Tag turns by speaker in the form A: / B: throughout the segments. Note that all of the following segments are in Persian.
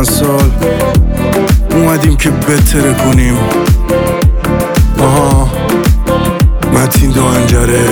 A: چند سال اومدیم که بهتره کنیم. آها متین دو انجره.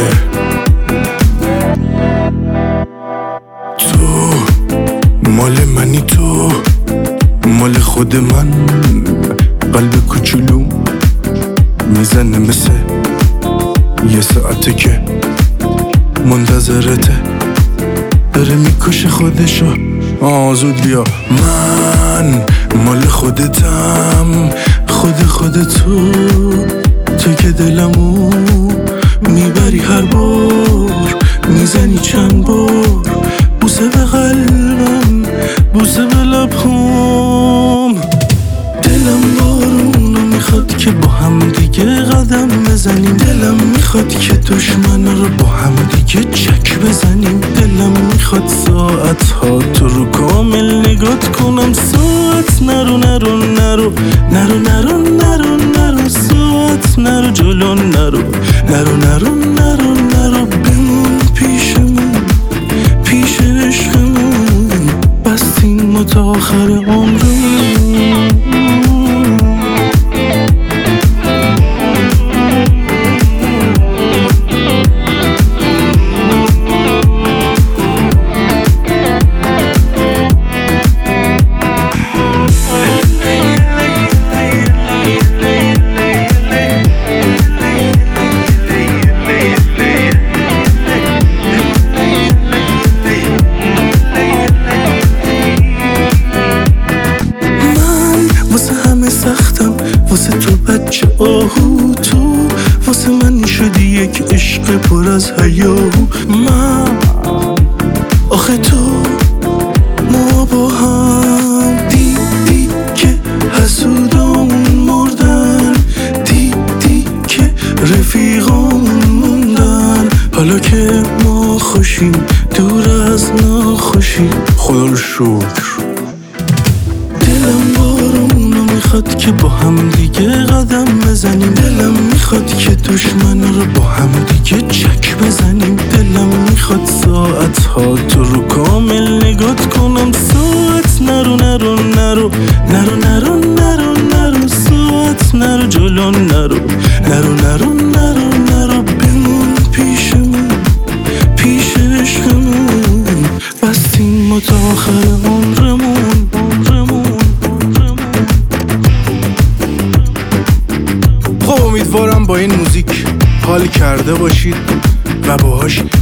A: تو مال منی، تو مال خود من. قلب کوچولو میزنه مثل یه ساعته که منتظرته، داره میکشه خودشو. زود بیا. من مال خودتم، خودتو، تو که دلمو میبری هر بار، میزنی چند بار بوسه به قلبم، بوسه به لبم. دلم بارونو میخواد که با هم دیگه قدم بزنیم، دلم میخواد که دشمن رو با هم دیگه چک بزنیم، دلم میخواد ساعت ها تو رو کامل نگات کنم. ساعت نرو نرو نرو نرو نرو نرو نرو، ساعت نرو جلو نرو نرو نرو نرو نرو، بمون پیشمون پیش عشقمون، بستیم ما تا آخر عمرمون. واسه تو بچه آهو، تو واسه من شدی یک عشق پر از حیاهو. من آخه تو ما با هم دیدی که حسودامون مردن، دیدی که رفیقامون موندن، حالا که ما خوشیم دور از ناخوشی، خدا رو شکر. دلم بارونو میخواد که با هم دیگه قدم بزنیم، دلم میخواد که دشمن رو با هم دیگه چک بزنیم، دلم میخواد ساعت ها تو رو کامل نگات کنم. ساعت نرو نرو نرو نرو نرو نرو نرو، ساعت نرو جلو نرو نرو نرو نرو نرو، بمون پیشمون پیش عشقمون، بستیم ما تا آخر عمرمون. امیدوارم با این موزیک حال کرده باشید و باهاش